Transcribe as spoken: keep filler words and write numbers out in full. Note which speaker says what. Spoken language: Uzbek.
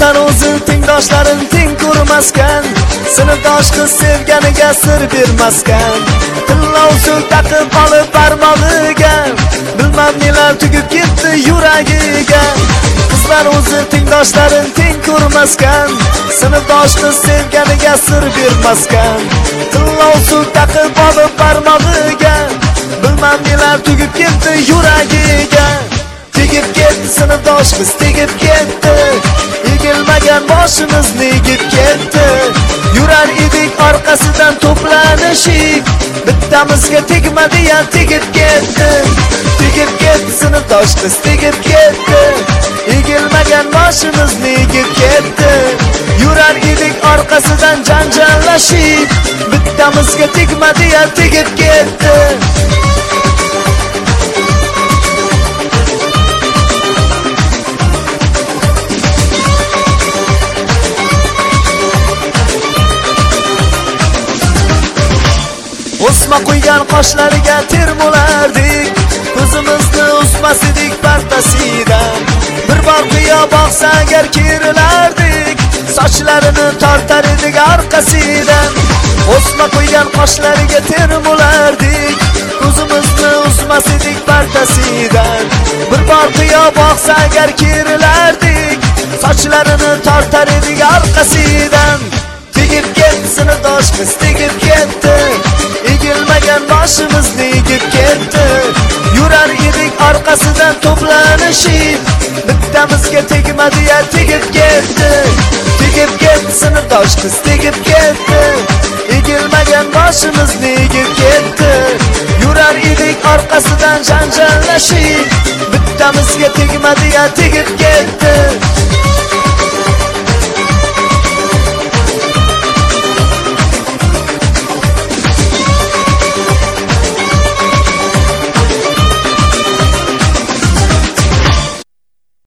Speaker 1: qizdan o'zi tengdoshlarin teng ko'rmaskan, sinfdosh qiz sevganiga sir bermaskan, tilla usul taqib olib barmog'iga, bilmam nelar tugib ketdi yuragiga. Qizlar o'zi tengdoshlarin teng ko'rmaskan, sinfdosh qiz sevganiga sir bermaskan, tilla usul taqib olib barmog'iga, bilmam nelar tugib ketdi yuragiga. Tegib ketdi sinfdosh qiz, tegib ketdi, egilmagan boshimizni egib ketdi. Yurar edik orqasidan to'planishib, bittamizga tegmadi ya tegib ketdi. Tegib ketdi sinfdosh qiz, tegib ketdi, egilmagan boshimizni egib ketdi. Yurar edik orqasidan janjallashib, bittamizga tegmadi ya tegib ketdi. O'sma qo'ygan qoshlariga termulardik, ko'zimizni uzmas edik partasidan. Bir bor qiyo boqsa agar kerilardik, sochlarini tortar edik orqasidan. O'sma qo'ygan qoshlariga termulardik, ko'zimizni uzmas edik partasidan. Bir bor qiyo boqsa agar kerilardik, sochlarini tortar edik orqasidan. Tegib ketdi sinfdosh qiz, tegib ketdi, egilmagan boshimizni egib ketdi. Yurar edik orqasidan to'planishib, bittamizga tegmadi ya tegib ketdi. Tegib ketdi sinfdosh qiz, tegib ketdi, egilmagan boshimizni egib ketdi. Yurar edik orqasidan janjallashib, bittamizga tegmadi ya tegib ketdi.